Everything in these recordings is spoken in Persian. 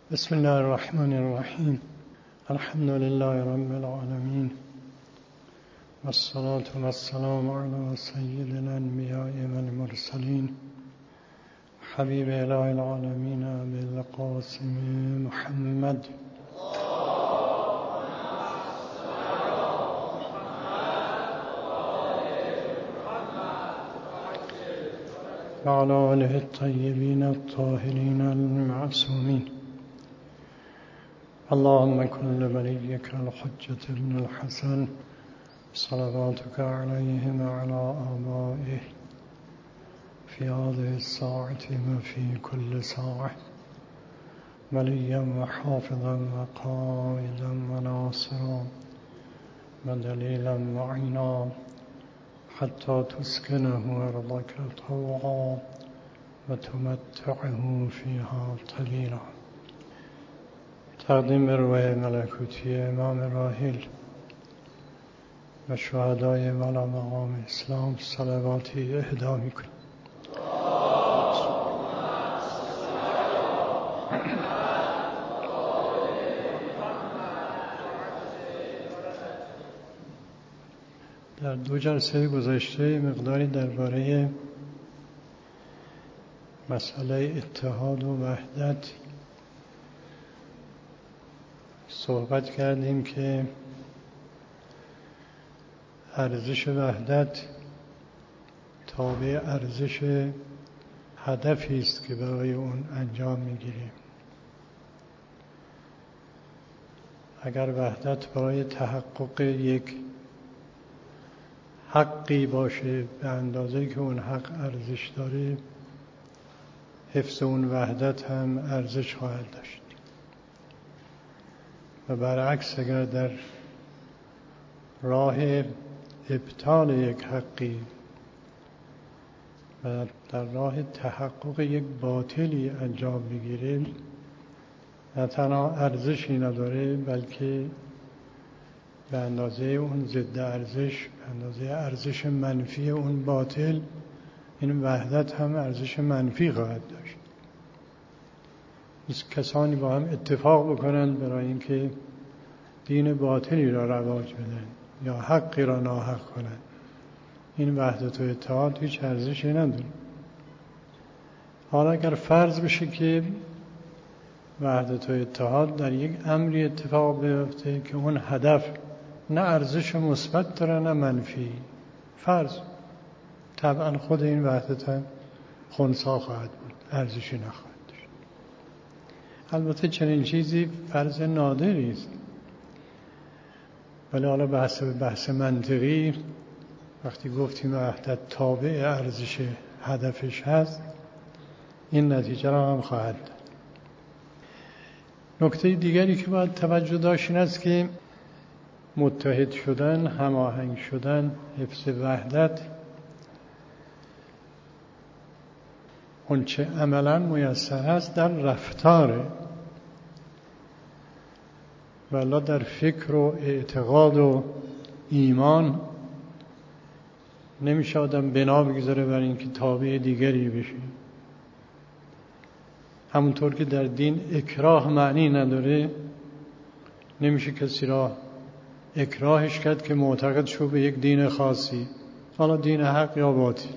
بسم الله الرحمن الرحیم. الحمد لله رب العالمین والصلاة والسلام علی سید الانبیاء والمرسلین حبیب اله العالمین ابی القاسم محمد و علی آله الطیبین الطاهرین المعصومین. اللهم كن لوليك الحجة ابن الحسن صلواتك عليه وعلى آبائه في هذه الساعة وفي كل ساعة وليا وحافظا وقائدا وناصرا ودليلا معينا حتى تسكنه أرضك طوعا وتمتعه فيها طويلا. تقدیم روح ملکوتی امام راحل و شهدای والا مقام اسلام صلواتی اهدا میکنیم. در دو جلسه گذشته مقداری درباره مسئله اتحاد و وحدت صحبت کردیم که ارزش وحدت تابع ارزش هدفی است که برای اون انجام میگیریم. اگر وحدت برای تحقق یک حقی باشه به اندازه که اون حق ارزش داره، حفظ اون وحدت هم ارزش خواهد داشت. و برعکس اگر در راه ابطال یک حقی و در راه تحقق یک باطلی انجام بگیره، نه تنها ارزشی نداره بلکه به اندازه اون ضد ارزش، به اندازه ارزش منفی اون باطل، این وحدت هم ارزش منفی خواهد داشت. کسانی با هم اتفاق بکنن برای اینکه دین باطلی را رواج بدن یا حقی را ناحق کنن، این وحدت و اتحاد هیچ ارزشی نداره. حالا اگر فرض بشه که وحدت و اتحاد در یک امری اتفاق بیفته که اون هدف نه ارزش مثبت داره نه منفی، فرض، طبعا خود این وحدت هم خنثی خواهد بود، ارزشی نخواهد. البته چنین چیزی فرض نادری است، ولی حالا بحث منطقی وقتی گفتیم وحدت تابع ارزش هدفش هست، این نتیجه را هم خواهد داد. نکته دیگری که باید توجه داشت این است که متحد شدن، هماهنگ شدن، حفظ وحدت اون چه عملاً میسر هست در رفتاره، ولی در فکر و اعتقاد و ایمان نمیشه آدم بنا بگذاره برای اینکه تابع دیگری بشه. همونطور که در دین اکراه معنی نداره، نمیشه کسی را اکراهش کرد که معتقد شو به یک دین خاصی، حالا دین حق یا باطل.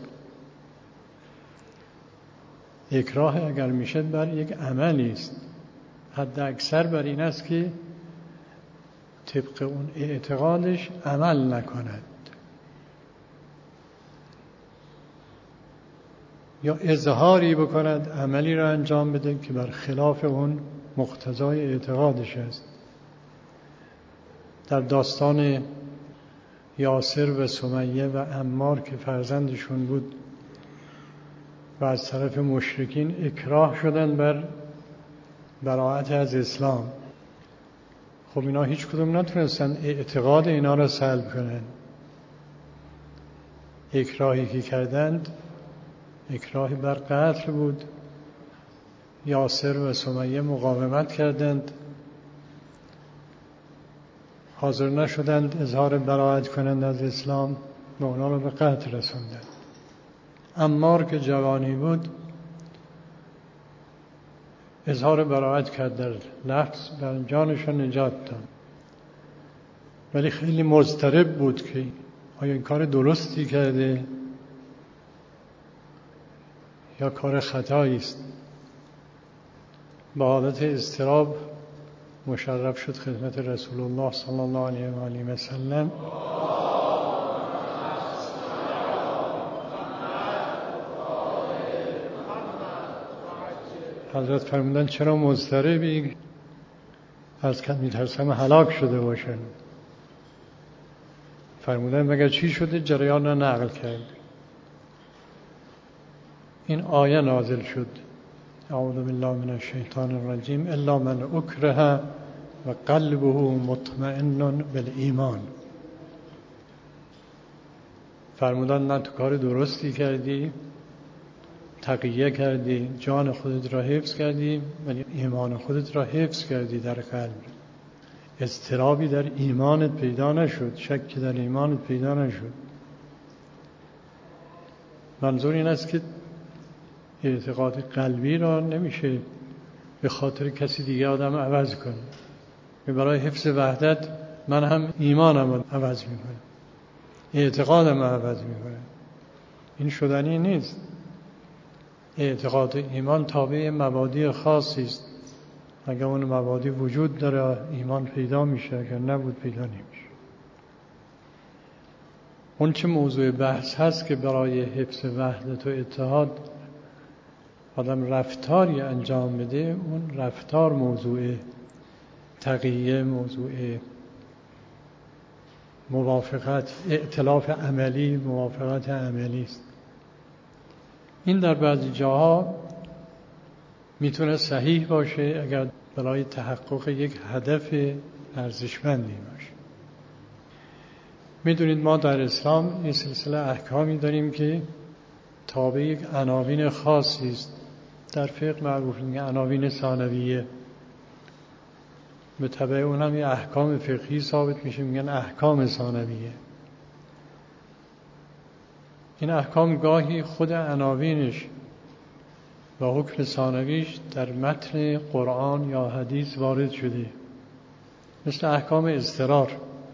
اکراه اگر میشه بر یک عملی است، حد اکثر بر این است که طبق اون اعتقادش عمل نکند یا اظهاری بکند، عملی را انجام بده که بر خلاف اون مقتضای اعتقادش است. در داستان یاسر و سمیه و عمار که فرزندشون بود و از طرف مشرکین اکراه شدن بر براءت از اسلام، خب اینا هیچ کدوم نتونستن اعتقاد اینا را سلب کنن. اکراهی که کردند اکراهی بر قتل بود. یاسر و سمیه مقاومت کردند، حاضر نشدند اظهار براءت کنند از اسلام و اونا را به قتل رسوندند. عمار که جوانی بود اظهار براءت کرد در لفظ و جانش را نجات داد، ولی خیلی مضطرب بود که آیا این کار درستی کرده یا کار خطایی است. با حالت اضطراب مشرف شد خدمت رسول الله صلی الله علیه و آله و سلم. حضرت فرمودن چرا مضطربی؟ از که میترسم هلاک شده باشن. فرمودن مگر چی شده؟ جریان را نقل کرد. این آیه نازل شد: اعوذ بالله من الشیطان الرجیم الا من اکره و قلبه مطمئن بالایمان. فرمودن نه تو کار درستی کردی، تقیه کردی، جان خودت را حفظ کردی، ولی ایمان خودت را حفظ کردی در قلب. اضطرابی در ایمانت پیدا نشد، شکی در ایمانت پیدا نشد. منظور این است که اعتقاد قلبی را نمیشه به خاطر کسی دیگه آدم عوض کنه. برای حفظ وحدت من هم ایمانم عوض میکنم، اعتقادم عوض میکنم. این شدنی نیست. اعتقاد و ایمان تابع مبادی خاصی است. اگر اون مبادی وجود داره ایمان پیدا میشه، اگر نبود پیدا نمیشه. اون چه موضوع بحث هست که برای حفظ وحدت و اتحاد آدم رفتاری انجام بده، اون رفتار موضوع تقیه، موضوع موافقت، ائتلاف عملی، موافقت عملی است. این در بعضی جاها میتونه صحیح باشه اگر برای تحقق یک هدف ارزشمندی باشه. میدونید ما در اسلام این سلسله احکامی داریم که تابع یک عناوین خاصی است. در فقه معروف میگن عناوین ثانویه. به تبع اون هم یه احکام فقهی ثابت میشه، میگن احکام ثانویه. این احکام گاهی خود عناوینش و حکم ثانویش در متن قرآن یا حدیث وارد شده، مثل احکام اضطرار.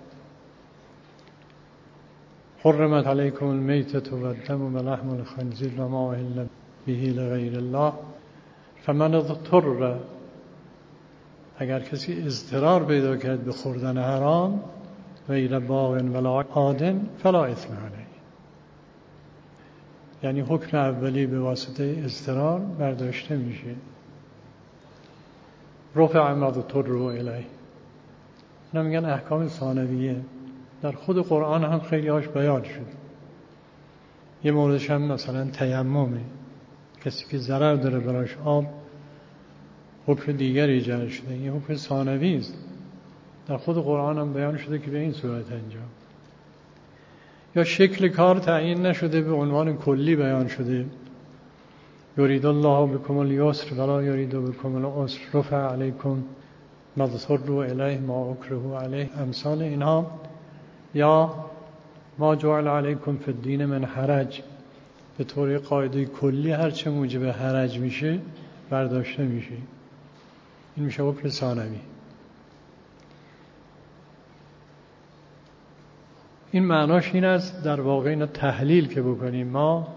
حرمت علیکم المیتة و الدم و لحم الخنزیر و ما اهل به لغیر الله فمن اضطر. اگر کسی اضطرار پیدا کرد به خوردن حرام غیر باغ ولا عاد فلا اثم علیه. یعنی حکم اولی به واسطه اضطرار برداشته میشه. رفع ما اضطر الیه. اینا میگن احکام ثانویه. در خود قرآن هم خیلی هاش بیان شد. یه موردش هم مثلا تیممه. کسی که ضرر داره براش آب، حکم دیگری جاری شده. این حکم ثانوی است. در خود قرآن هم بیان شده که به این صورت انجام. یا شکل کار تعیین نشده، به عنوان کلی بیان شده. یرید الله بكم اليسر ولا یرید بكم العسر رفع علیکم ما اضطر الیه ما اکره علیه. امثال اینها. یا ما جعل علیکم فی الدین من حرج. به طور قاعده کلی هر چه موجب حرج میشه برداشته میشه. این میشه حکم ثانوی. این معناش این است در واقع اینا تحلیل که بکنیم ما،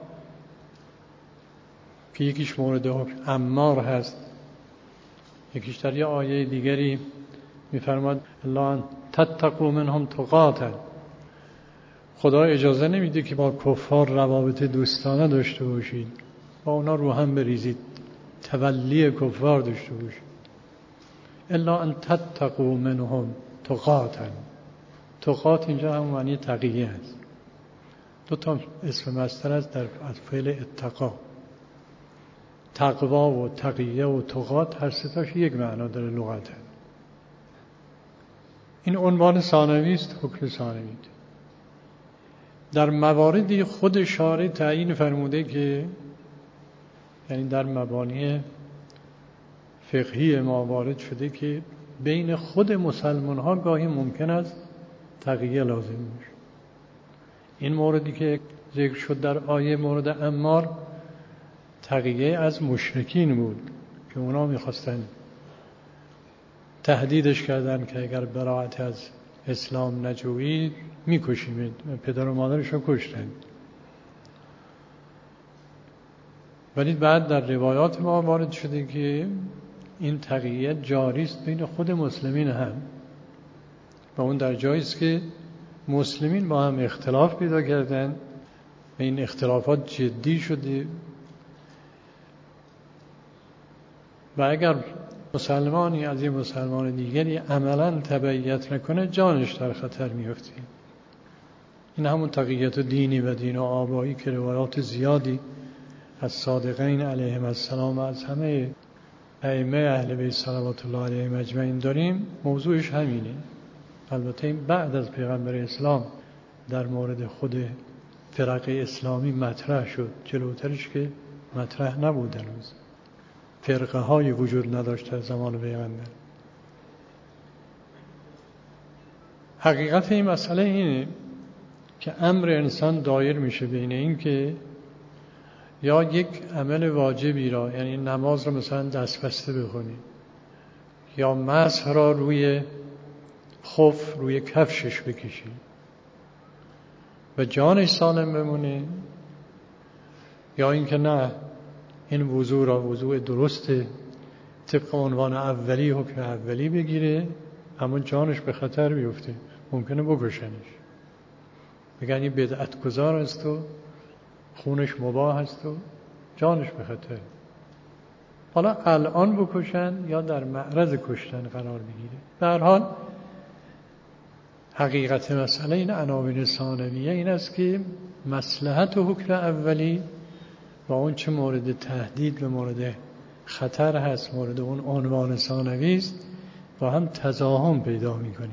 که یکیش مورد حکم امار هست، یکیش در یه آیه دیگری میفرماد الا ان تتقوا منهم تقاتا. خدا اجازه نمیده که با کفار روابط دوستانه داشته باشید، با اونا رو هم بریزید، تولی کفار داشته باشید. الا ان تتقوا منهم تقاتا. تقات اینجا هم معنی تقیه است. دو تا اسم مصدر است در فعل اتقا. تقوا و تقیه و تقات هر سه تاش یک معنا داره لغتا. این عنوان ثانوی است، حکم ثانوی. در مواردی خود شارع تعیین فرموده که یعنی در مبانی فقهی ما وارد شده که بین خود مسلمان ها گاهی ممکن است تقیه لازم باشه. این موردی که ذکر شد در آیه مورد عمار، تقیه از مشرکین بود که که اونا میخواستن تهدیدش کردن که اگر براءت از اسلام نجویید میکشیم. پدر و مادرش رو کشتن. ولی بعد در روایات ما وارد شده که این تقیه جاری است بین خود مسلمین هم، و اون در جایی است که مسلمین با هم اختلاف پیدا کردن و این اختلافات جدی شده و اگر مسلمانی از این مسلمان دیگری عملاً تبعیت نکنه جانش در خطر میفته. این همون تقیت دینی و دین و آبایی که روایات زیادی از صادقین علیهم السلام و از همه ائمه اهل بیت صلوات الله علیهم اجمعین داریم، موضوعش همینه. البته این بعد از پیغمبر اسلام در مورد خود فرق اسلامی مطرح شد، جلوترش که مطرح نبود. هنوز فرقه های وجود نداشت در زمان پیغمبر. حقیقت این مسئله اینه که امر انسان دایر میشه بین این که یا یک عمل واجبی را، یعنی نماز را مثلا دست بسته بخونی، یا مسح را روی خف روی کفشش بکشی و جانش سالم بمونه، یا اینکه نه این وضوع را وضوع درسته طبق عنوان اولی حکم اولی بگیره اما جانش به خطر بیفته، ممکنه بکشنش، بگن این بدعت گذار است و خونش مباح است و جانش به خطر. حالا الان بکشن یا در معرض کشتن قرار بگیره. به هر حال حقیقت مسئله این عناوین ثانویه این است که مصلحت و حکم اولی و اون چه مورد تهدید و مورد خطر هست، مورد اون عنوان ثانوی است، با هم تضاهم پیدا می‌کنه.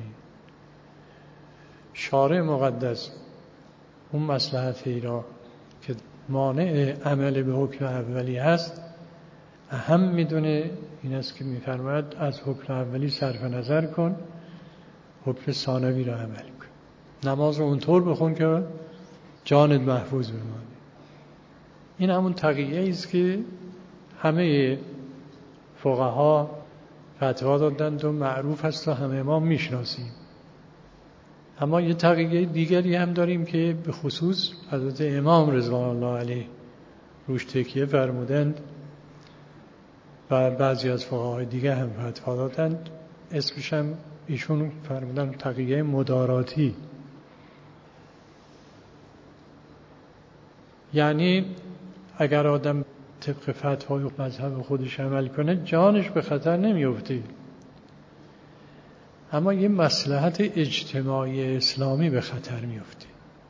شارع مقدس اون مصلحتی را که مانع عمل به حکم اولی هست اهم میدونه. این است که می‌فرماید از حکم اولی صرف نظر کن، حکم ثانوی را عمل کن. نماز رو اونطور بخون که جانت محفوظ بمانه. این همون تقیه است که همه فقها فتوا دادند و معروف است و همه ما میشناسیم. اما یه تقیه دیگری هم داریم که به خصوص حضرت امام رضوان الله علیه روش تکیه فرمودند و بعضی از فقهای دیگه هم فتوا دادند. اسمش هم ایشون فرمودن تقیه مداراتی. یعنی اگر آدم طبق فتوای مذهب خودش عمل کنه جانش به خطر نمیفته، اما یه مصلحت اجتماعی اسلامی به خطر میفته.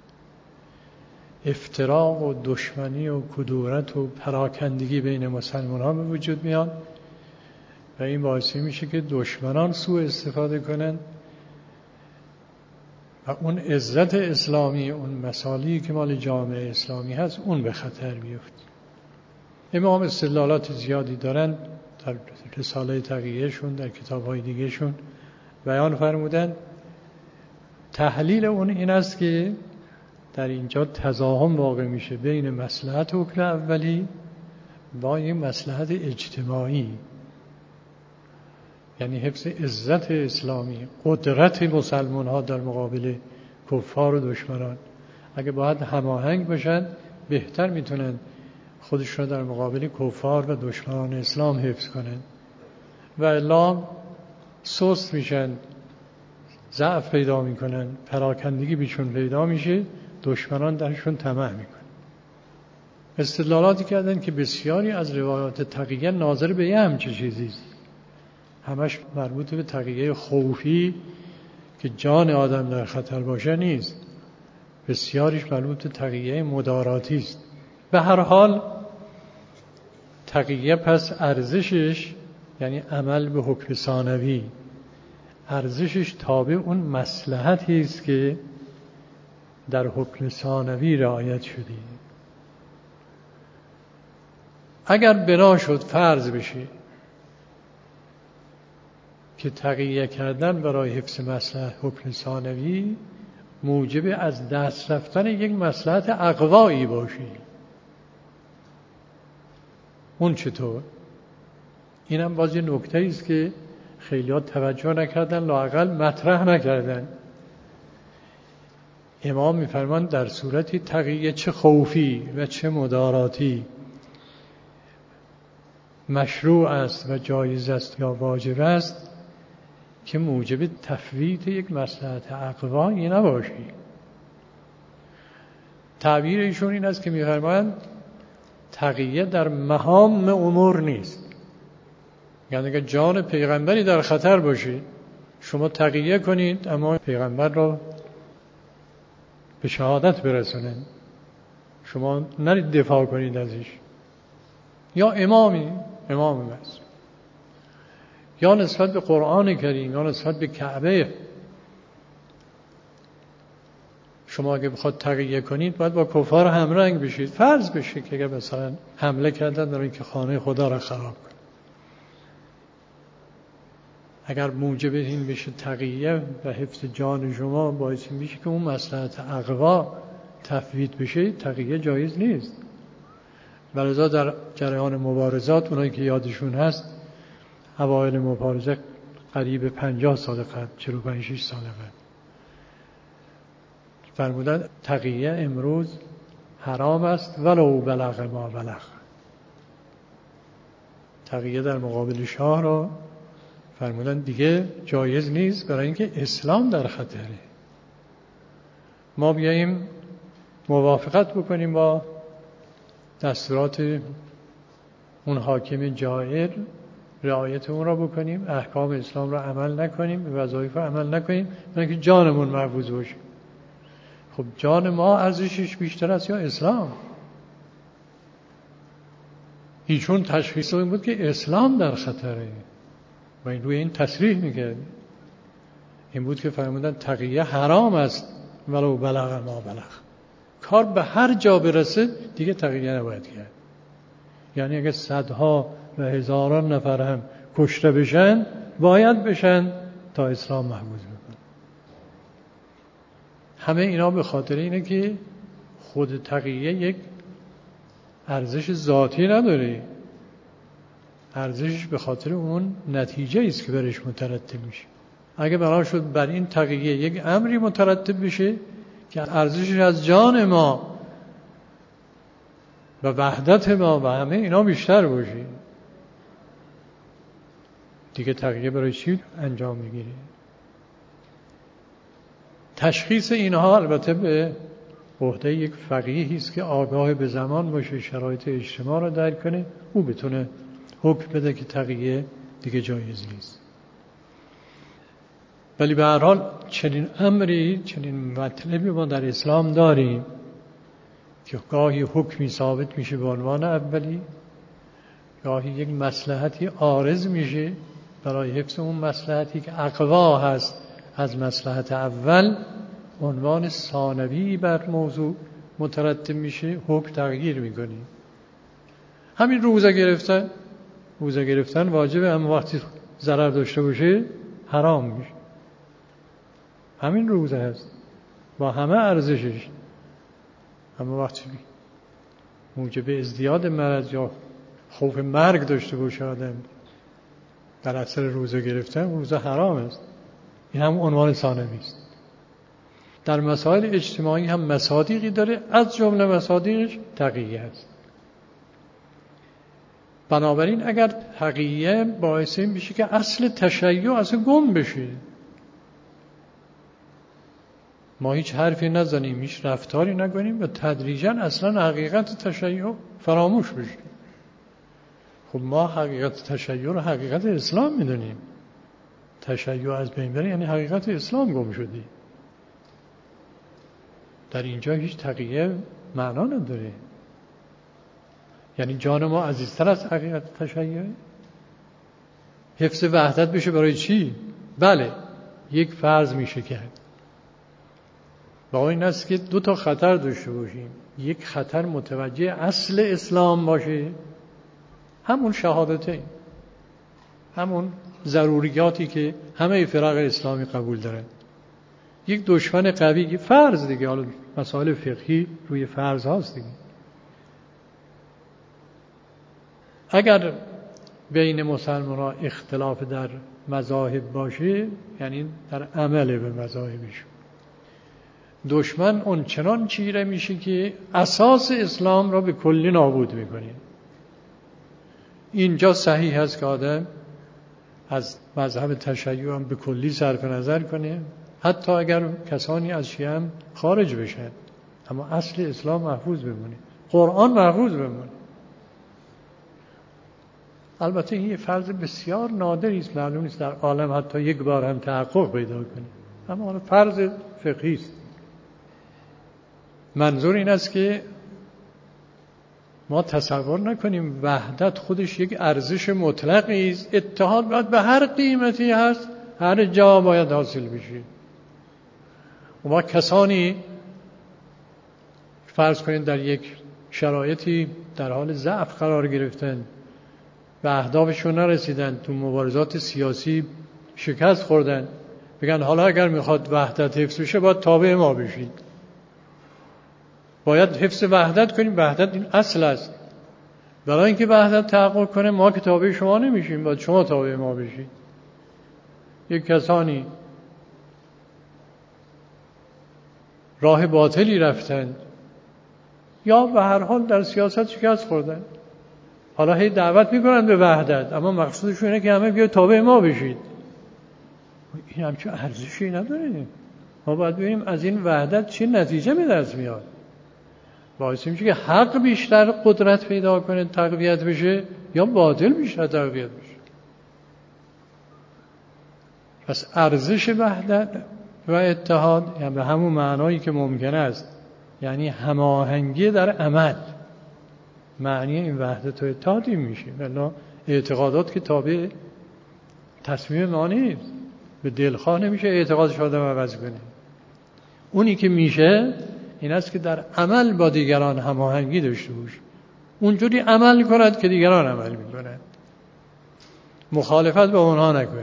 افتراق و دشمنی و کدورت و پراکندگی بین مسلمان ها به وجود میاد و این باعث میشه که دشمنان سوء استفاده کنن و اون عزت اسلامی، اون مصالحی که مال جامعه اسلامی هست، اون به خطر میفته. امام استدلالات زیادی دارن در رساله تقیهشون، در کتاب‌های دیگهشون بیان فرمودن. تحلیل اون این است که در اینجا تضاهم واقع میشه بین مصلحت حکم اولی با یک مصلحت اجتماعی، یعنی حفظ عزت اسلامی، قدرت مسلمان ها در مقابل کفار و دشمنان. اگه باید هماهنگ باشن بهتر میتونن خودش را در مقابل کفار و دشمنان اسلام حفظ کنن، و الا سست میشن، ضعف پیدا میکنن، پراکندگی بیشون پیدا میشه، دشمنان درشون طمع میکنن. استدلالاتی کردن که بسیاری از روایات تقیه ناظر به یه همچه چیزیست، همش مربوط به تقیه خوفی که جان آدم در خطر باشه نیست، بسیاریش مربوط به تقیه مداراتی است. به هر حال تقیه پس ارزشش، یعنی عمل به حکم ثانوی، ارزشش تابع اون مصلحتی است که در حکم ثانوی رعایت شده. اگر بنا شد فرض بشه که تقیه کردن برای حفظ مصلحت حکم ثانوی موجب از دست رفتن یک مصلحت اقوایی باشه، اون چطور؟ اینم باز یه نکته است که خیلی‌ها توجه نکردن، لااقل مطرح نکردن. امام می‌فرماند در صورتی تقیه چه خوفی و چه مداراتی مشروع است و جایز است یا واجب است که موجب تفویت یک مصلحت اقوایی نباشی. تعبیر ایشون این است که می‌فرمایند تقیه در مهام امور نیست. یعنی اگر جان پیغمبری در خطر باشه شما تقیه کنید اما پیغمبر را به شهادت برسونید، شما نرید دفاع کنید ازش. یا امام بس، یا نسبت به قرآن کریم، یا نسبت به کعبه. شما اگه بخواد تقیه کنید باید با کفار همرنگ بشید. فرض بشه که اگر مثلا حمله کردن در این که خانه خدا را خراب کنید، اگر موجب این بشه تقیه و حفظ جان شما باعث میشه که اون مصلحت اقوا تفویت بشه، تقیه جایز نیست. ولذا در جریان مبارزات، اونایی که یادشون هست اوایل مبارزه قریب 50 سال قبل، 45-46 سال قبل، فرمودن تقیه امروز حرام است ولو بلغ ما بلغ. تقیه در مقابل شاه را فرمودن دیگه جایز نیست، برای اینکه اسلام در خطره. ما بیاییم موافقت بکنیم با دستورات اون حاکم جائر، رعایت اون را بکنیم، احکام اسلام را عمل نکنیم، به وظایف عمل نکنیم، برای اینکه جانمون محفوظ باشه. خب جان ما ارزشش بیشتر است یا اسلام؟ ایشون تشخیص این بود که اسلام در خطره و این روی این تصریح میکرد. این بود که فرمودن تقیه حرام است ولو بلغ ما بلغ. کار به هر جا برسه دیگه تقیه نباید کرد. یعنی اگه صدها و هزاران نفر هم کشته بشن باید بشن تا اسلام محفوظ بکنه. همه اینا به خاطر اینه که خود تقیه یک ارزش ذاتی نداره، ارزشش به خاطر اون نتیجه است که برش مترتب میشه. اگه بنا شد بر این تقیه یک امری مترتب بشه که ارزشش از جان ما و وحدت ما و همه اینا بیشتر باشه، دیگه تقیه برای چی انجام میگیره؟ تشخیص اینها البته به عهده یک فقیهی است که آگاه به زمان باشه، شرایط اجتماع رو درک کنه، او بتونه حکم بده که تقیه دیگه جایز نیست. ولی به هر حال چنین امری، چنین مطلبی ما در اسلام داریم که گاهی حکمی ثابت میشه به عنوان اولی، گاهی یک مصلحتی عارض میشه، برای حفظ اون مصلحتی که اقوا هست از مصلحت اول، عنوان ثانوی بر موضوع مترتب میشه، حکم تغییر میکنی. همین روزه گرفتن واجبه، اما وقتی ضرر داشته باشه حرام میشه. همین روزه هست با همه ارزشش، اما وقتی موجب ازدیاد مرض یا خوف مرگ داشته باشه آدم در اثر روزه گرفتن، روزه حرام است. این هم عنوان ثانوی است. در مسائل اجتماعی هم مصادیقی داره، از جمله مصادیقش تقیه است. بنابراین اگر تقیه باعث این بشه که اصل تشیع اصلا گم بشه، ما هیچ حرفی نزنیم، هیچ رفتاری نکنیم و تدریجاً اصلا حقیقت تشیع فراموش بشه. خب ما حقیقت تشیع رو حقیقت اسلام میدونیم. تشیع از بین بره یعنی حقیقت اسلام گم شدی. در اینجا هیچ تقیه معنا نداره. یعنی جان ما عزیزتر از حقیقت تشیع. حفظ وحدت بشه برای چی؟ بله، یک فرض میشه کرد. با این است که دو تا خطر داشته باشیم. یک خطر متوجه اصل اسلام باشه، همون شهادتین، همون ضروریاتی که همه فرق اسلامی قبول دارن. یک دشمن قوی، فرض دیگه، حالا مسائل فقهی روی فرض هاست دیگه. اگر بین مسلمان ها اختلاف در مذاهب باشه، یعنی در عمل به مذاهبشون. دشمن اون چنان چیره میشه که اساس اسلام را به کلی نابود میکنه. اینجا صحیح هست که آدم از مذهب تشیع هم به کلی صرف نظر کنه، حتی اگر کسانی از شیعه هم خارج بشن، اما اصل اسلام محفوظ بمونه، قرآن محفوظ بمونه. البته این فرض بسیار نادری است، معلوم نیست در عالم حتی یک بار هم تحقق پیدا کنه، اما فرض فقهی است. منظور این است که ما تصور نکنیم وحدت خودش یک ارزش مطلقی است، اتحاد باید به هر قیمتی هست هر جا باید حاصل بشه. و ما کسانی فرض کنید در یک شرایطی در حال ضعف قرار گرفتن، به اهدافشون نرسیدن، تو مبارزات سیاسی شکست خوردن، بگن حالا اگر میخواد وحدت حفظ بشه باید تابع ما بشید، باید حفظ وحدت کنیم، وحدت این اصل است. برای اینکه وحدت تحقق کنه ما که تابع شما نمیشیم، باید شما تابع ما بشید. یک کسانی راه باطلی رفتن یا به هر حال در سیاست شکست خوردن، حالا هی دعوت میکنن به وحدت، اما مقصودشون اینه که همه بیا تابع ما بشید. این همچون ارزشی نداره. ما باید ببینیم از این وحدت چه نتیجه به دست میاد. باعث میشه که حق بیشتر قدرت پیدا کنه، تقویت بشه، یا باطل بیشتر تقویت بشه. پس ارزش وحدت و اتحاد یعنی به همون معنایی که ممکن است، یعنی هماهنگی در عمل. معنی این وحدت و اتحاد این میشه. ولی اعتقادات که تابع تصمیم ما نیست، به دلخواه نمیشه اعتقادش آدم عوض کنه. اونی که میشه این است که در عمل با دیگران هماهنگی داشته باشه، اونجوری عمل کند که دیگران عمل میکنند، مخالفت با اونها نکنه.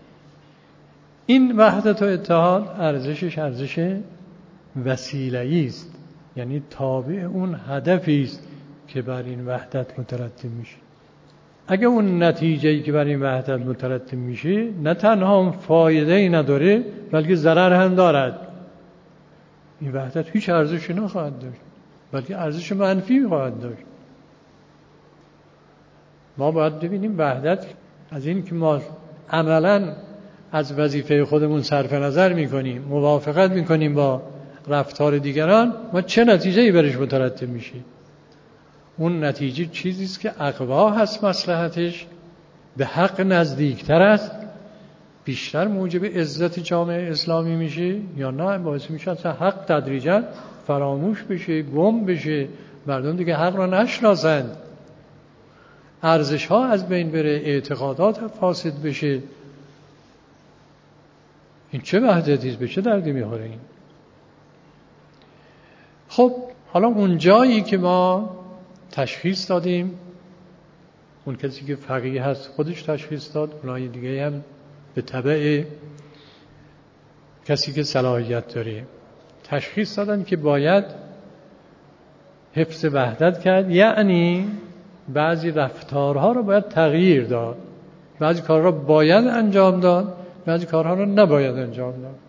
این وحدت و اتحاد ارزشش ارزش وسیله‌ای است، یعنی تابع اون هدفی است که بر این وحدت مترتب میشه. اگه اون نتیجه‌ای که بر این وحدت مترتب میشه نه تنها فایده‌ای نداره بلکه ضرر هم دارد، این وحدت هیچ ارزشی نخواهد داشت، بلکه ارزش منفی خواهد داشت. ما باید ببینیم وحدت از این که ما عملاً از وظیفه خودمون صرف نظر میکنیم، موافقت میکنیم با رفتار دیگران، ما چه نتیجه‌ای برش مترتب میشه؟ اون نتیجه چیزی است که اقوا هست، مصلحتش به حق نزدیکتر است، بیشتر موجب عزت جامعه اسلامی میشه، یا نه باعث میشه اصلا حق تدریجا فراموش بشه، گم بشه، مردم دیگه حق را نشناسند، ارزش ها از بین بره، اعتقادات فاسد بشه. این چه وحدتی است؟ به چه دردی میخوره این؟ خب حالا اون جایی که ما تشخیص دادیم، اون کسی که فقیه هست خودش تشخیص داد، اونای دیگه هم به تبع کسی که صلاحیت داره تشخیص دادن که باید حفظ وحدت کرد، یعنی بعضی رفتارها رو باید تغییر داد، بعضی کارها رو باید انجام داد، بعضی کارها رو نباید انجام داد.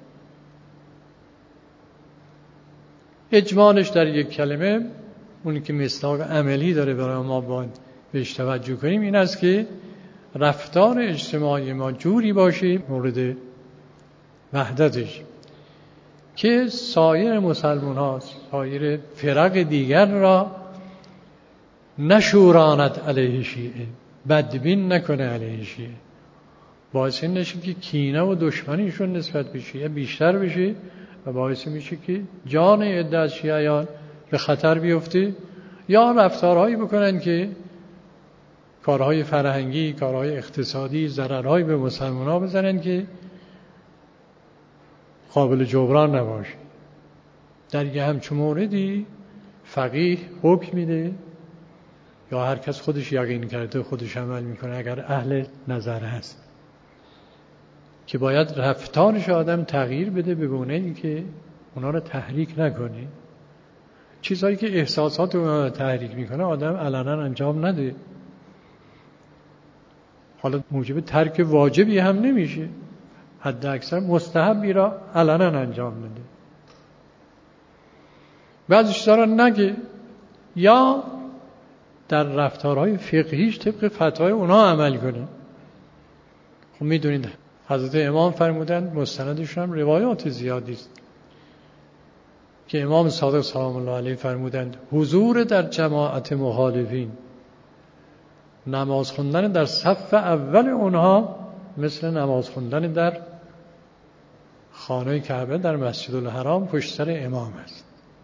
اجمالش در یک کلمه، اونی که مصداق عملی داره برای ما باید بهش توجه کنیم، این است که رفتار اجتماعی ما جوری باشه مورد وحدتش که سایر مسلمان ها، سایر فرق دیگر را نشوراند علیه شیعه، بدبین نکنه علیه شیعه، باعث این نشه که کینه و دشمنیشون نسبت به شیعه بیشتر بشه و باعث میشه که جان عده از شیعیان به خطر بیفته، یا رفتارهایی بکنن که کارهای فرهنگی، کارهای اقتصادی، ضررهایی به مسلمان‌ها بزنن که قابل جبران نباشه. در یه همچون موردی فقیه حکم میده، یا هر کس خودش یقین کرده خودش عمل میکنه اگر اهل نظر هست، که باید رفتارش آدم تغییر بده به گونه‌ای که اونا رو تحریک نکنه. چیزهایی که احساسات اونا رو تحریک میکنه آدم علنا انجام نده. حالا موجب ترک واجبی هم نمیشه، حد اکثر مستحبی را علنا انجام بده. بعضی چیزا را نگه یا در رفتارهای فقهیش طبق فتوای اونا عمل کنه. خب میدونید حضرت امام فرمودند، مستندشون هم روایات زیادی است که امام صادق سلام الله علیه فرمودند حضور در جماعت مخالفین، نماز خوندن در صف اول اونها مثل نماز خوندن در خانه کعبه در مسجد الحرام پشت سر امام است.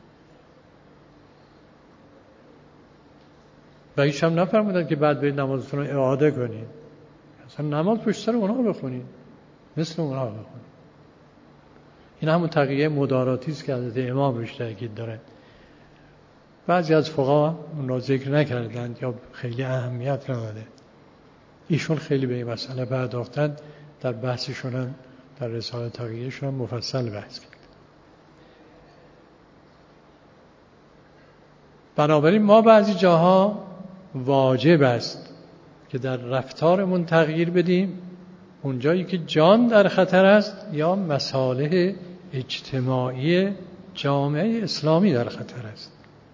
و هیچ هم نفرمودند که بعد برید نمازتون رو اعاده کنید، اصلا نماز پشت سر اونها بخونید، مثل اونها بخونید. این همون تقیه مداراتی است که حضرت امام روش تاکید داره. بعضی از فقها اون را ذکر نکردند یا خیلی اهمیت نداده. ایشون خیلی به این مسئله پرداختند، در بحثشون هم در رساله تقیهشون هم مفصل بحث کرد. بنابراین ما بعضی جاها واجب است که در رفتارمون تغییر بدیم اونجایی که جان در خطر است یا مصالح اجتماعی جامعه اسلامی در خطر است.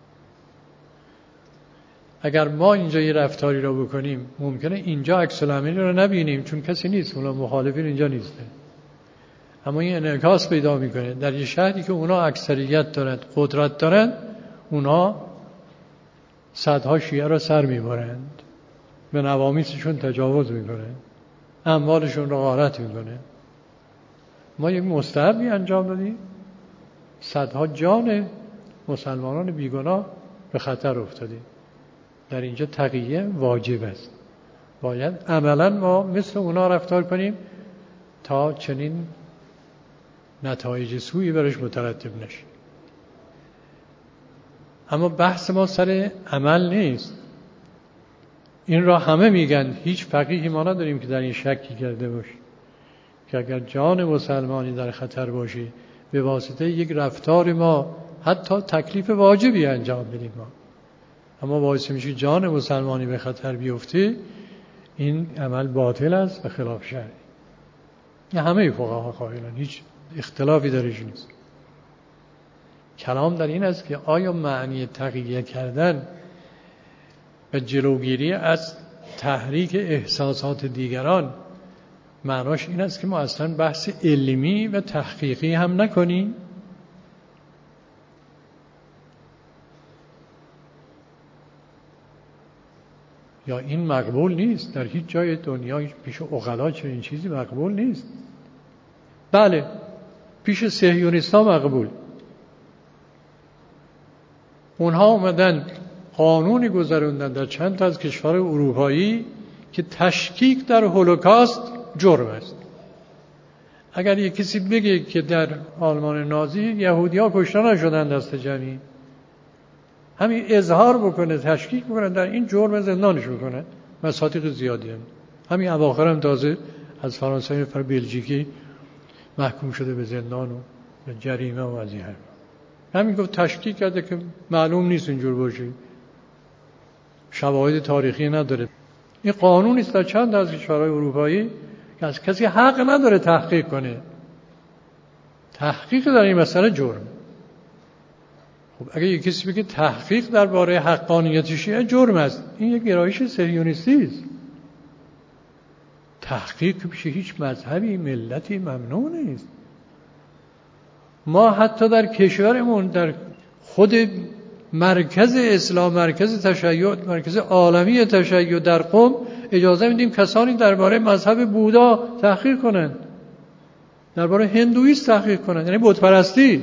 اگر ما اینجا یه رفتاری را بکنیم ممکنه اینجا عکس العملی را نبینیم چون کسی نیست، اونا مخالفین اینجا نیسته، اما این انعکاس پیدا میکنه در یه شهری که اونا اکثریت دارند، قدرت دارند، اونا صدها شیعه را سر میبرند، به نوامیسشون تجاوز میکنه، اموالشون را غارت میکنه. ما یک مستحبی انجام دادیم، صدها جان مسلمانان بیگناه به خطر افتادیم. در اینجا تقیه واجب است، باید عملا ما مثل اونا رفتار کنیم تا چنین نتایج سوئی برش مترتب نشه. اما بحث ما سر عمل نیست، این را همه میگن، هیچ فقیهی ما نداریم که در این شکی کرده باشه که اگر جان مسلمانی در خطر باشه به واسطه یک رفتار ما حتی تکلیف واجبی انجام بدیم ما، اما باعث میشه جان مسلمانی به خطر بیفته، این عمل باطل است و خلاف شرعی. این همه فقها قائلن، هیچ اختلافی درش نیست. کلام در این است که آیا معنی تقیه کردن و جلوگیری از تحریک احساسات دیگران معناش این است که ما اصلا بحث علمی و تحقیقی هم نکنیم؟ یا این مقبول نیست؟ در هیچ جای دنیا پیش عقلا چنین چیزی مقبول نیست. بله پیش صهیونیست‌ها مقبول. اونها اومدن قانونی گذروندن در چند تا از کشورهای اروپایی که تشکیک در هولوکاست جرم است. اگر یک کسی بگه که در آلمان نازی یهودی‌ها کشته نشدن دست جمعی، همین اظهار بکنه، تشکیک بکنه، در این جرم زندانش بکنه. مساطیق زیادی هم. همین اواخر هم تازه از فرانسه نفر بلژیکی محکوم شده به زندان و به جریمه و از این حرف. همین گفت تشکیک کرده که معلوم نیست اینجور باشه، شواهد تاریخی نداره. این قانونی است در چند از کشورهای اروپایی که از کسی حق نداره تحقیق کنه. تحقیق در این مسئله جرم. خب اگه یک کسی بگه تحقیق درباره حقانیت شیعه جرم است، این یک گرایش صهیونیستی است. تحقیق پیش هیچ مذهبی ملتی ممنوع نیست. ما حتی در کشورمون، در خود مرکز اسلام، مرکز تشیع، مرکز عالمی تشیع در قم، اجازه میدیم کسانی درباره مذهب بودا تحقیق کنند، درباره هندویسم تحقیق کنند، یعنی بت پرستی.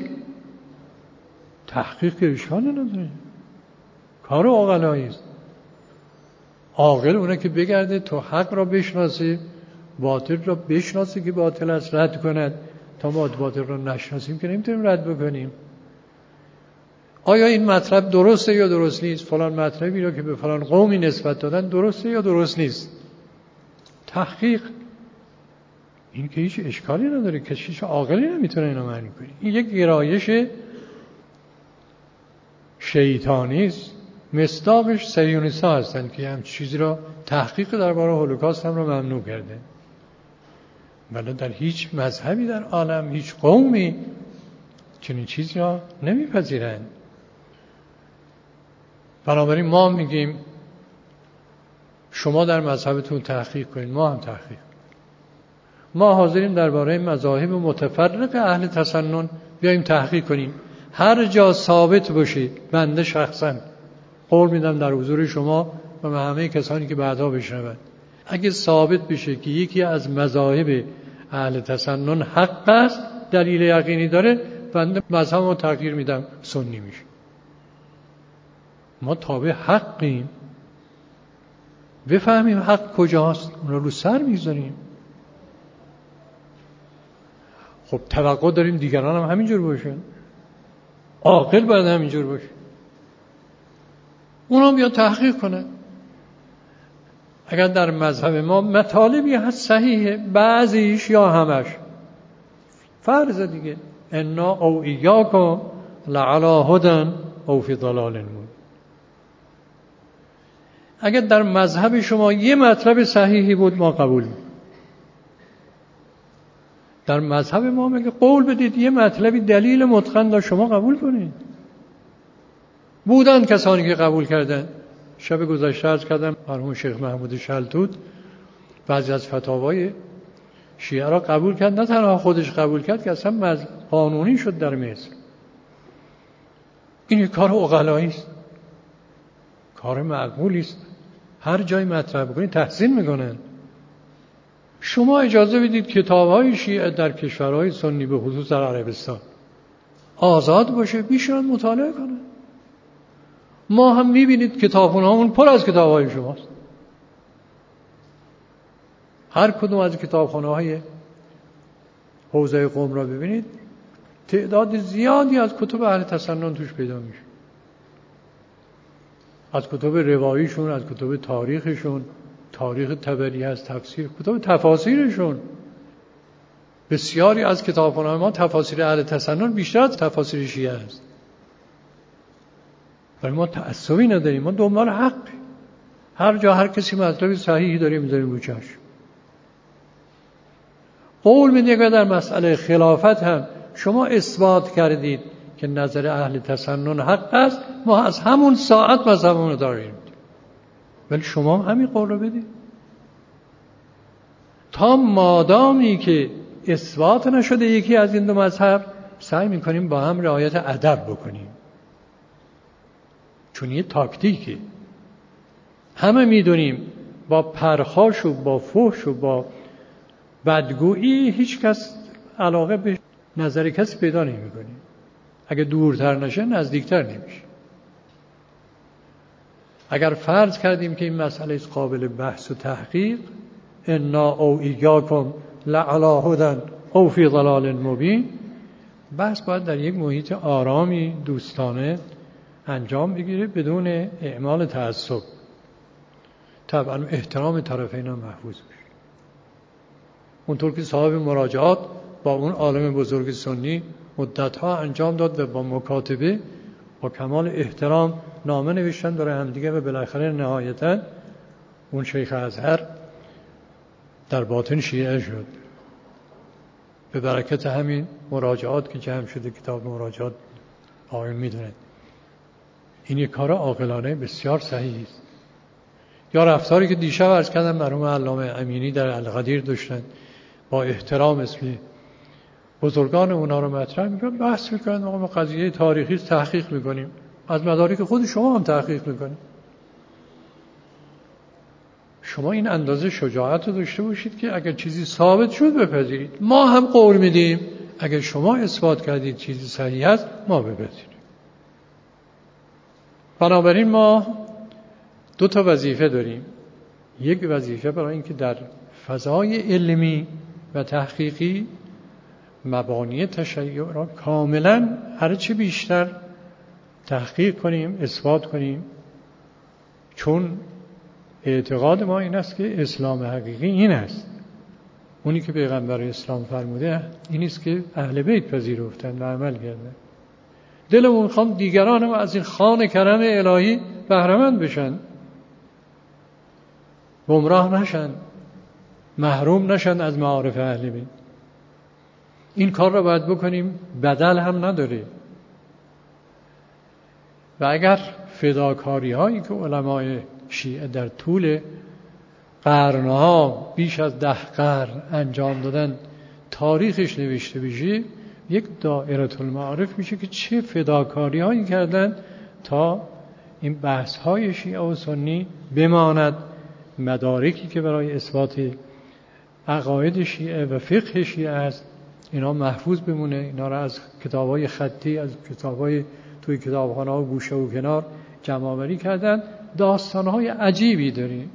تحقیق که اشکالی نداره، کار عاقلانه است. عاقل اونه که بگرده تو حق را بشناسه، باطل را بشناسه که باطل است، رد کند. تا ما باطل را نشناسیم که نمیتونیم رد بکنیم. آیا این مطلب درسته یا درست نیست؟ فلان مطلبی را که به فلان قومی نسبت دادن درسته یا درست نیست؟ تحقیق این که هیچ اشکالی نداره، کسی عاقلی نمیتونه اینو معنی کنه. این یک گرایش شیطانی است مصداقش صهیونیست‌ها هستند که هم چیزی را تحقیق درباره هولوکاست هم را ممنوع کرده. ولی در هیچ مذهبی در عالم، هیچ قومی چنین چیزی را نمیپذیرند. بنابراین ما میگیم شما در مذهبتون تحقیق کنید، ما هم تحقیق. ما حاضریم درباره مذاهب متفرق اهل تسنن بیایم تحقیق کنیم. هر جا ثابت باشه، بنده شخصا قول میدم در حضور شما و همه کسانی که بعدا بشنوند، اگه ثابت بشه که یکی از مذاهب اهل تسنن حق است، دلیل یقینی داره، بنده مذهبمو تغییر میدم، سنی میشه. ما تابع حقیم، بفهمیم حق کجاست، اون رو سر میذاریم. خب توقع داریم دیگران هم همینجور باشن، عاقل باید همینجور باشه، اونا بیا تحقیق کنه. اگر در مذهب ما مطالبی هست صحیحه، بعضیش یا همش فرض دیگه، انا او ایاکم لعلی هدی او فی ضلال مبین. اگر در مذهب شما یه مطلب صحیحی بود ما قبول می‌کنیم. در مذهب ما میگه قول بدید یه مطلبی دلیل متقن داشت شما قبول کنید. بودن کسانی که قبول کردن. شب گذشته عرض کردم مرحوم شیخ محمود شلتوت بعضی از فتاوای شیعه را قبول کرد، نه تنها خودش قبول کرد که اصلا قانونی شد در مصر. این کار عقلایی است، کار معقولی است. هر جای مطرح بکنید تحسین میکنن. شما اجازه بدید کتاب‌های شیعه در کشورهای سنی به خصوص در عربستان آزاد باشه، بیشتر مطالعه کنه. ما هم میبینید کتابخونه‌هامون پر از کتاب‌های شماست. هر کدوم از کتابخانه‌های حوزه قم را ببینید تعداد زیادی از کتب اهل تسنن توش پیدا میشه. از کتب رواییشون، از کتب تاریخشون، تاریخ طبری هست، تفسیر، کتب تفاسیرشون. بسیاری از کتابخانه‌های ما تفاسیر اهل تسنن بیشتر از تفاسیر شیعه است. ولی ما تعصبی نداریم، ما دنبال حق. هر جا هر کسی مطلب صحیحی داره میذاریم رو چشم. قول میدید که در مسئله خلافت هم شما اثبات کردید که نظر اهل تسنن حق است، ما از همون ساعت مذهبمون رو داریم. ولی شما همین قول رو بدید. تا مادامی که اثبات نشده یکی از این دو مذهب، سعی میکنیم با هم رعایت ادب بکنیم، چون یه تاکتیکه. همه میدونیم با پرخاش و با فحش و با بدگویی هیچ کس علاقه به نظر کسی پیدا نمی‌کنه. اگه دورتر نشه نزدیکتر نمیشه. اگر فرض کردیم که این مسئله قابل بحث و تحقیق، انا او ایاکم لعلی هدی او فی ضلال مبین، بحث باید در یک محیط آرامی دوستانه انجام بگیره بدون اعمال تعصب. طبعا احترام طرفین هم محفوظ بشه. اونطور که صاحب مراجعات با اون عالم بزرگ سنی مدتها انجام داد و با مکاتبه با کمال احترام نامه نوشتن برای همدیگه و بالاخره نهایتا اون شیخ ازهر در باطن شیعه شد به برکت همین مراجعات که جمع شده. کتاب مراجعات آقایون میدونن این یک کار عاقلانه بسیار صحیحی است. یا رفتاری که دیشب عرض کردم مرحوم علامه امینی در القدیر داشتن، با احترام اسم بزرگان اونا رو مطرح میکنن، بحث میکنن، ما قضیه تاریخی تحقیق میکنیم، از مدارک خود شما هم تحقیق میکنیم. شما این اندازه شجاعت رو داشته باشید که اگر چیزی ثابت شد بپذیرید. ما هم قول میدیم اگر شما اثبات کردید چیزی صحیح است ما بپذیریم. بنابراین ما دو تا وظیفه داریم. یک وظیفه برای اینکه در فضای علمی و تحقیقی مبانی تشیع را کاملا هرچه بیشتر تحقیق کنیم، اثبات کنیم، چون اعتقاد ما این است که اسلام حقیقی این است. اونی که پیغمبر اسلام فرموده این است که اهل بیت پذیرفتند و عمل کردند. دلمون می‌خواد دیگران هم از این خوان کرم الهی بهره‌مند بشن، گمراه نشن، محروم نشن از معارف اهل بیت. این کار رو باید بکنیم، بدل هم نداره. و اگر فداکاری هایی که علمای شیعه در طول قرنها، بیش از 10 قرن انجام دادن، تاریخش نوشته بشه، یک دائره المعارف میشه که چه فداکاری هایی کردن تا این بحث های شیعه و سنی بماند. مدارکی که برای اثبات عقاید شیعه و فقه شیعه است، اینا محفوظ بمونه. اینا را از کتاب‌های خطی، از کتاب‌های توی کتابخانه‌ها و گوشه و کنار جمع‌آوری کردن. داستان‌های عجیبی داریم.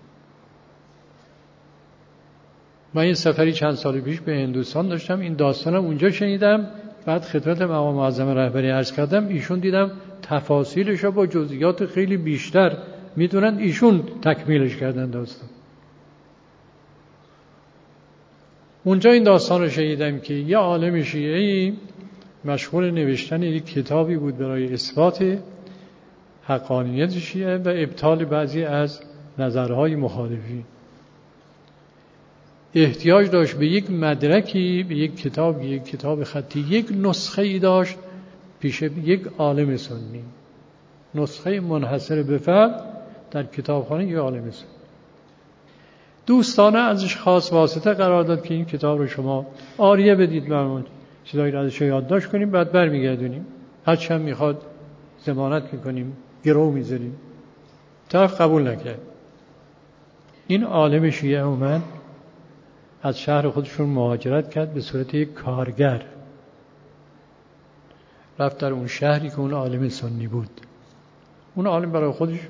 من یه سفری چند سال پیش به هندوستان داشتم، این داستانم اونجا شنیدم، بعد خدمت مقام معظم رهبری عرض کردم، ایشون دیدم تفاصیلش رو با جزئیات خیلی بیشتر میدونن، ایشون تکمیلش کردن داستان. اونجا این داستان رو شنیدم که یه عالم شیعه‌ای مشغول نوشتن یک کتابی بود برای اثبات حقانیت شیعه و ابطال بعضی از نظرهای مخالفین. احتیاج داشت به یک مدرکی، به یک کتاب خطی، یک نسخه ای داشت پیش یک عالم سنی، نسخه منحصر به فرد در کتابخانه یک عالم سنی. دوستانه ازش خواست واسطه قرار داد که این کتاب رو شما عاریه بدید برامون، چیزایی رو ازش یادداشت کنیم، بعد برمیگردونیم، هر چند میخواد ضمانت میکنیم، گرو میذاریم. طرف قبول نکرد. این عالم شیعه اومد از شهر خودشون مهاجرت کرد به صورت یک کارگر، رفت در اون شهری که اون عالم سنی بود. اون عالم برای خودش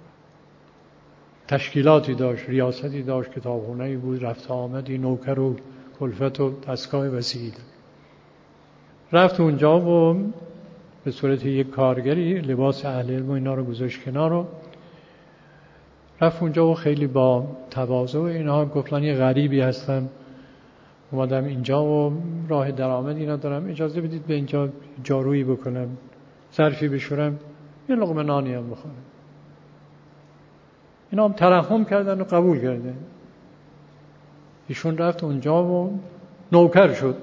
تشکیلاتی داشت، ریاستی داشت، کتابخونه‌ای بود، رفت آمدی، نوکر و کلفت و دستگاه وسیعی داشت. رفت اونجا و به صورت یک کارگری لباس اهل علم و اینا رو گذاشت کنار و رفت اونجا و خیلی با تواضع و اینا گفت من یه غریبی هستم، اومدم اینجا و راه درآمد اینا دارم، اجازه بدید به اینجا جارویی بکنم، ظرفی بشورم، یه لقمه نانی هم بخورم. اینا هم ترحم کردن و قبول کردن. ایشون رفت اونجا و نوکر شد.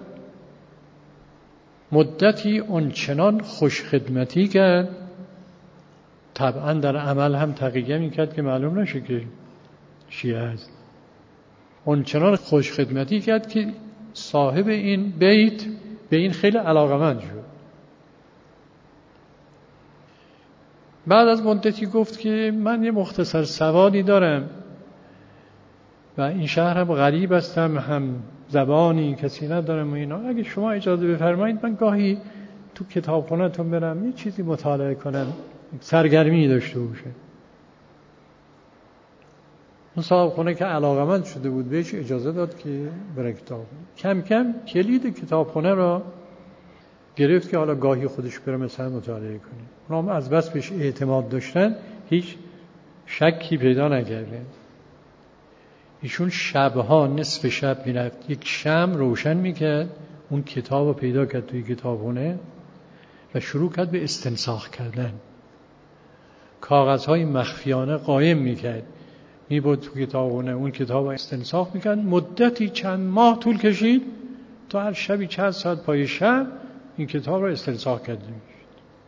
مدتی اونچنان خوش خدمتی کرد، طبعا در عمل هم تقیه میکرد که معلوم نشه که شیعه است. اونچنان خوش خدمتی کرد که صاحب این بیت به این خیلی علاقمند شد. بعد از مدتی گفت که من یه مختصر سوالی دارم و این شهر هم غریب هستم، هم زبانی کسی ندارم و اینا، اگه شما اجازه بفرمایید من گاهی تو کتابخونه‌تون برم یه چیزی مطالعه کنم، سرگرمی داشته باشه. اون صاحب خونه که علاقمند شده بود بهش اجازه داد که بره کتاب. کم کم کلید کتابخونه را گرفت که حالا گاهی خودش بره مثلا مطالعه کنه. اونا هم از بس بهش اعتماد داشتن هیچ شکی پیدا نکردن. ایشون شبها نصف شب میرفت یک شمع روشن میکرد، اون کتاب رو پیدا کرد توی کتابخونه و شروع کرد به استنساخ کردن. کاغذهای مخفیانه قایم میکرد، میبرد تو کتابخونه اون کتاب رو استنساخ میکرد. مدتی چند ماه طول کشید تا هر شبی چند ساعت پای شب این کتاب رو استنساخ کرده میشد.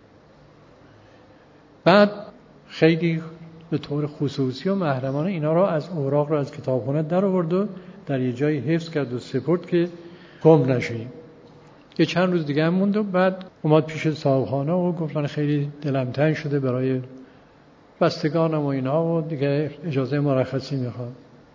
بعد خیلی به طور خصوصی و محرمانه اینا رو از اوراق رو از کتابخونه در آورد و در یه جایی حفظ کرد و سپرد که گم نشه. یه چند روز دیگه هم موند و بعد اومد پیش صاحبخانه و گفت من خیلی دلم تنگ شده برای بستگانم و اینا و دیگه اجازه مرخصی میخوام.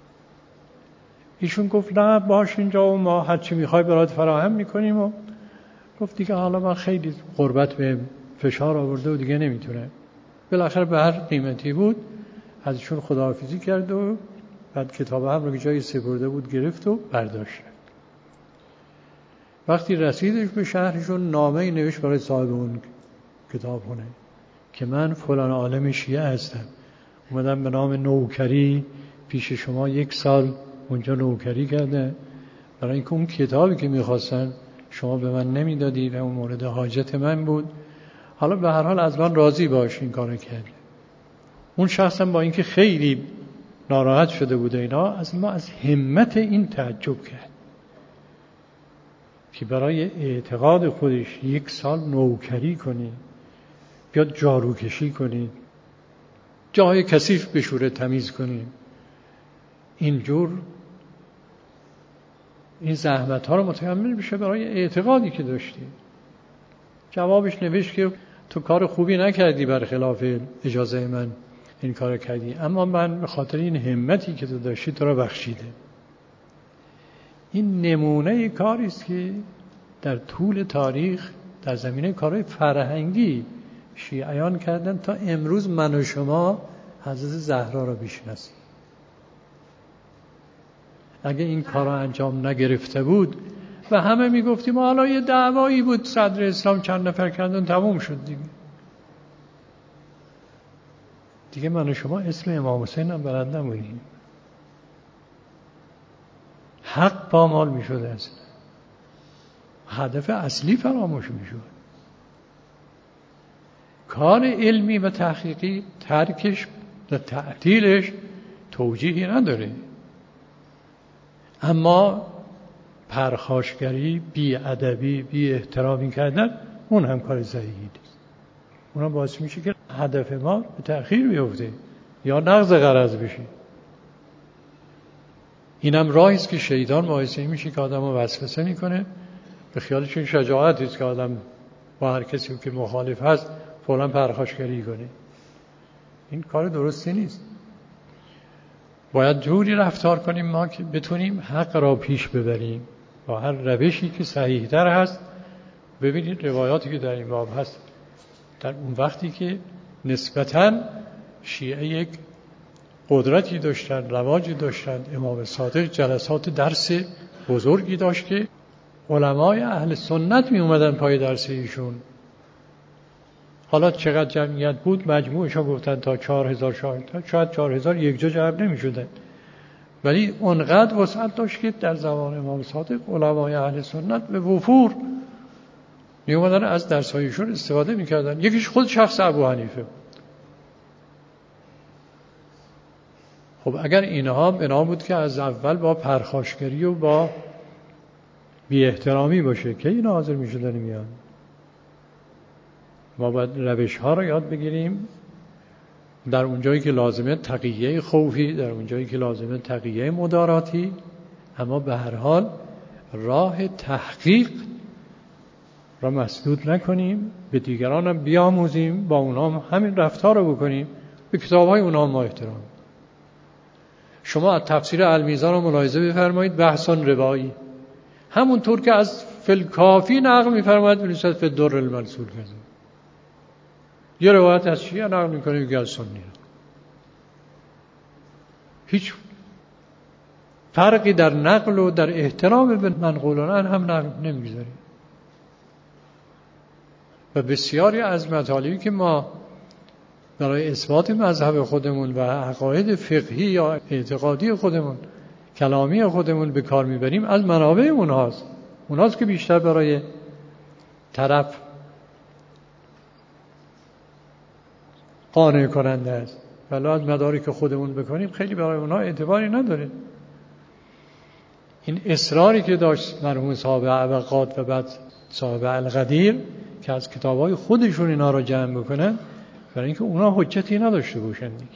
ایشون گفت نه باش اینجا و ما هر چی میخوای برات فراهم میکنیم. و گفت دیگه حالا من خیلی غربت به فشار آورده و دیگه نمیتونه. بالاخره به هر قیمتی بود ازشون خداحافظی کرد و بعد کتاب هم رو که جایی سپرده بود گرفت و برداشت. وقتی رسیدش به شهرشون نامه‌ای نوشت برای صاحب اون کتابخونه که من فلان عالم شیعه هستم، اومدم به نام نوکری پیش شما 1 سال اونجا نوکری کرده، برای اینکه اون کتابی که میخواستن شما به من نمیدادی و اون مورد حاجت من بود. حالا به هر حال از من راضی باش این کارو کرد. اون شخص هم با اینکه خیلی ناراحت شده بود اینا، از همت این تعجب کرد که برای اعتقاد خودش 1 سال نوکری کنی، بیاد جارو کشی کنی، جای کثیف بشوره، تمیز کنی، اینجور این زحمت ها رو متحمل بشه برای اعتقادی که داشتی. جوابش نوشت که تو کار خوبی نکردی، برخلاف اجازه من این کار کردی، اما من به خاطر این همتی که تو داشتی تو را بخشیده. این نمونه کاری است که در طول تاریخ در زمینه کارهای فرهنگی شیعیان کردن تا امروز من و شما حضرت زهرا را بشناسیم. اگه این کار را انجام نگرفته بود و همه میگفتیم حالا یه دعوایی بود صدر اسلام چند نفر کردن تموم شد دیگه من و شما اسم امام حسین هم بلد نبودیم، حق پامال میشد، اصلا هدف اصلی فراموش میشد. کار علمی و تحقیقی ترکش و تعطیلش توجیهی نداره، اما پرخاشگری، بی ادبی، بی احترامی کردن اون هم کار صحیحی نیست. اون هم باعث میشه که هدف ما به تأخیر بیفته یا نقض غرض بشه. اینم راهی است که شیطان باعث میشه که آدمو وسوسه میکنه، به خیالش این شجاعتی است که آدم با هر کسی که مخالف هست فوراً پرخاشگری کنه. این کار درستی نیست. باید جوری رفتار کنیم ما که بتونیم حق را پیش ببریم با هر روشی که صحیح تر هست. ببینید روایاتی که در این باب هست، در اون وقتی که نسبتاً شیعه یک قدرتی داشتن، رواجی داشتن، امام صادق جلسات درس بزرگی داشت که علمای اهل سنت می اومدن پای درس ایشون. حالا چقدر جمعیت بود مجموعش ها گفتن تا 4000 شاید 4000 یک جا جمع نمی شدن، ولی اونقدر وسعت داشت که در زمان امام صادق علمای اهل سنت به وفور می اومدن از درس هایشون استفاده می کردن. یکیش خود شخص ابو حنیفه بود. خب اگر اینها بنا بود که از اول با پرخاشگری و با بی احترامی باشه که اینا حاضر می شدن میان. ما باید روش ها رو یاد بگیریم، در اونجایی که لازمه تقیه خوفی، در اونجایی که لازمه تقیه مداراتی، اما به هر حال راه تحقیق را مسدود نکنیم، به دیگران هم بیاموزیم، با اونها هم همین رفتار رو بکنیم، به کتاب‌های اونها ما احترام. شما از تفسیر المیزان رو ملاحظه بفرمایید، بحثان روایی همونطور که از فلکافی نقل می‌فرماید بنویسید فی الدر المنصور کذا. یه روایت از شیعه نقل می‌کنه میگه از سنی. هیچ فرقی در نقل و در احترام به منقولان هم نقل نمی‌گذاریم. و بسیاری از مطالبی که ما برای اثبات مذهب خودمون و عقاید فقهی یا اعتقادی خودمون، کلامی خودمون به کار میبریم از منابع اونهاست که بیشتر برای طرف قانع کننده است. ولی از مدارک خودمون بکنیم خیلی برای اونها اعتباری نداره. این اصراری که داشت مرحوم صاحب عبقات و بعد صاحب القدیر که از کتاب‌های خودشون اینا رو جمع بکنن، برای اینکه اونا حجتی نداشته باشن دیگه.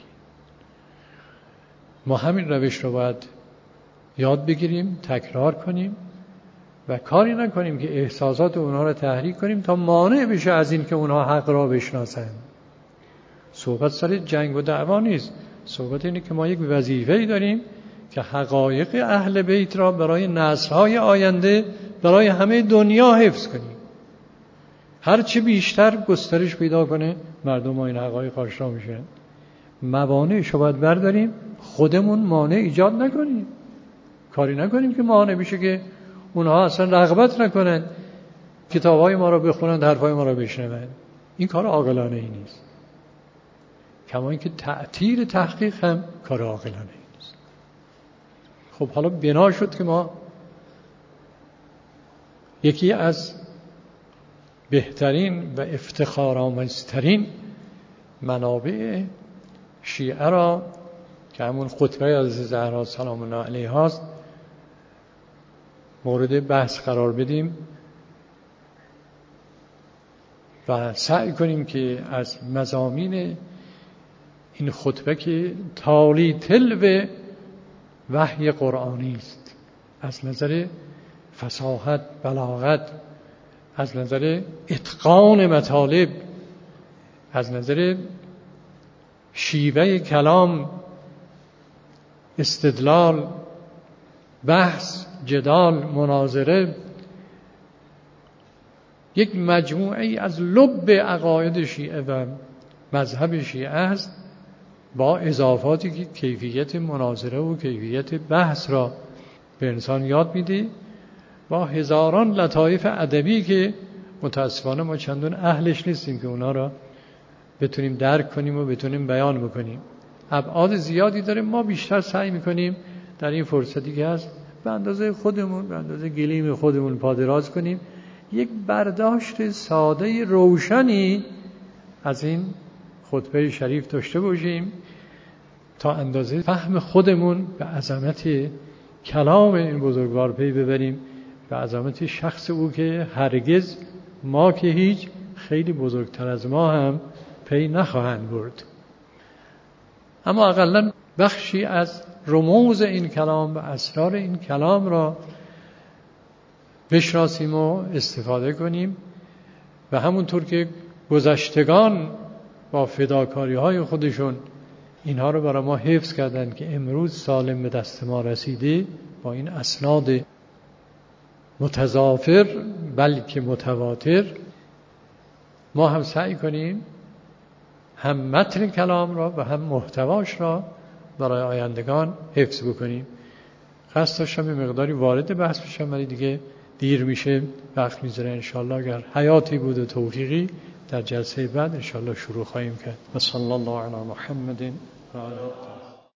ما همین روش رو باید یاد بگیریم، تکرار کنیم و کاری نکنیم که احساسات اونها رو تحریک کنیم تا مانع بشه از این که اونها حق را بشناسن. صحبت سر جنگ و دعوا نیست. صحبت اینه که ما یک وظیفه‌ای داریم که حقایق اهل بیت را برای نسل‌های آینده، برای همه دنیا حفظ کنیم. هر چه بیشتر گسترش پیدا کنه مردم ها این حقایق آشنا میشن. موانعش رو باید برداریم، خودمون مانع ایجاد نکنیم، کاری نکنیم که مانع بشه که اونها اصلا رغبت نکنن کتابای ما رو بخونن، حرفای ما رو بشنون. این کار عاقلانه ای نیست. کما اینکه تعطیل تحقیق هم کار عاقلانه ای نیست. خب حالا بنا شد که ما یکی از بهترین و افتخارآمیزترین منابع شیعه را که همون خطبه حضرت زهرا سلام الله علیها است مورد بحث قرار بدیم و سعی کنیم که از مضامین این خطبه که تالی تلو وحی قرآنی است، از نظر فصاحت، بلاغت، از نظر اتقان مطالب، از نظر شیوه کلام، استدلال، بحث، جدال، مناظره، یک مجموعه از لب عقاید شیعه و مذهب شیعه است، با اضافاتی که کیفیت مناظره و کیفیت بحث را به انسان یاد میده، با هزاران لطایف ادبی که متاسفانه ما چندان اهلش نیستیم که اونا را بتونیم درک کنیم و بتونیم بیان بکنیم. ابعاد زیادی داره، ما بیشتر سعی میکنیم در این فرصتی که هست به اندازه خودمون، به اندازه گلیم خودمون پادراز کنیم، یک برداشت ساده روشنی از این خطبه شریف داشته باشیم تا اندازه فهم خودمون به عظمت کلام این بزرگوار پی ببریم، به عظمت شخص او که هرگز ما که هیچ، خیلی بزرگتر از ما هم پی نخواهند برد. اما اقلا بخشی از رموز این کلام و اسرار این کلام را بشناسیم و استفاده کنیم و همونطور که گذشتگان با فداکاری های خودشون اینها رو برای ما حفظ کردن که امروز سالم به دست ما رسیده، با این اسناد متضافر بلکه متواتر، ما هم سعی کنیم هم متن کلام را و هم محتواش را برای آیندگان حفظ بکنیم. قصد داشتم به مقداری وارد بحث بشم ولی دیگه دیر میشه، وقت میذاره. انشاءالله اگر حیاتی بود و توفیقی در جلسه بعد انشاءالله شروع خواهیم کرد. و صلی الله علی محمد و آله